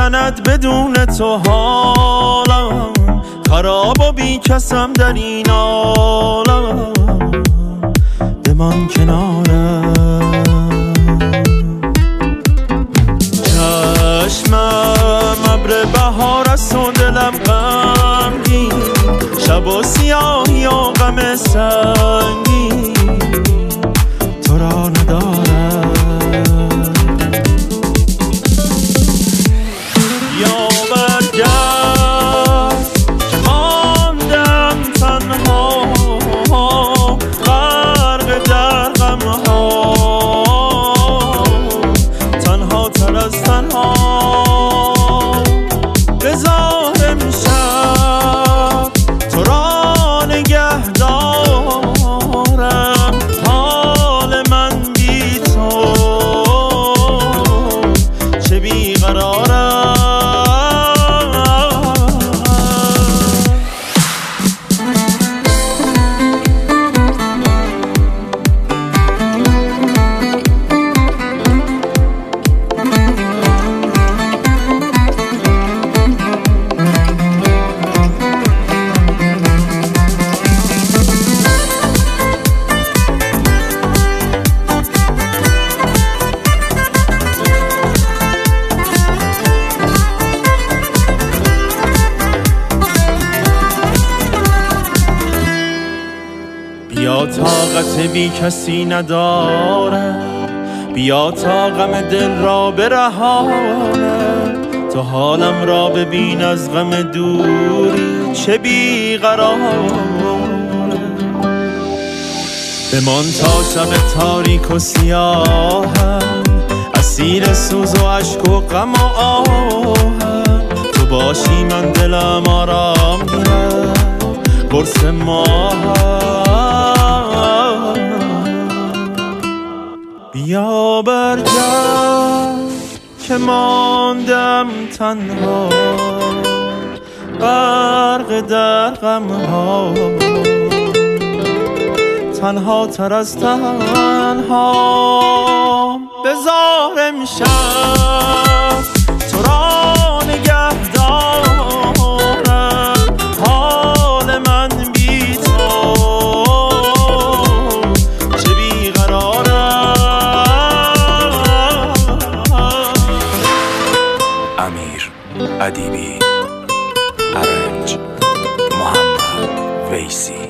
میزند بدون تو حالم، خراب و بی کسم در این عالم، بمان کنارم. چشمم ابر بهار است و دلم غمگین، شب و سیاهی و غم سنگین تو را ندارم. یا برگرد که ماندم تنها، غرق در غمها، تنها تر از تنها. بذار امشب تو را نگه دارم، حال من بی تو چه بیقرارم. بیا طاقت بی کسی ندارم، بیا تا غم دل را برهانم. تو حالم را ببین از غم دوری چه بیقرارم. بمان تا شب تاریک و سیاهم، اسیر سوز و عشق و غم و آهم. تو باشی من دلم آرام گیرد، قرص ماهم. بیا برگرد که ماندم تنها، غرق در غمها، تنها تر از تنها. بذار امشب تو را نگه دارم، حال من بی تو چه بیقرارم. امیر ادیبی، ارنج محمد ویسی.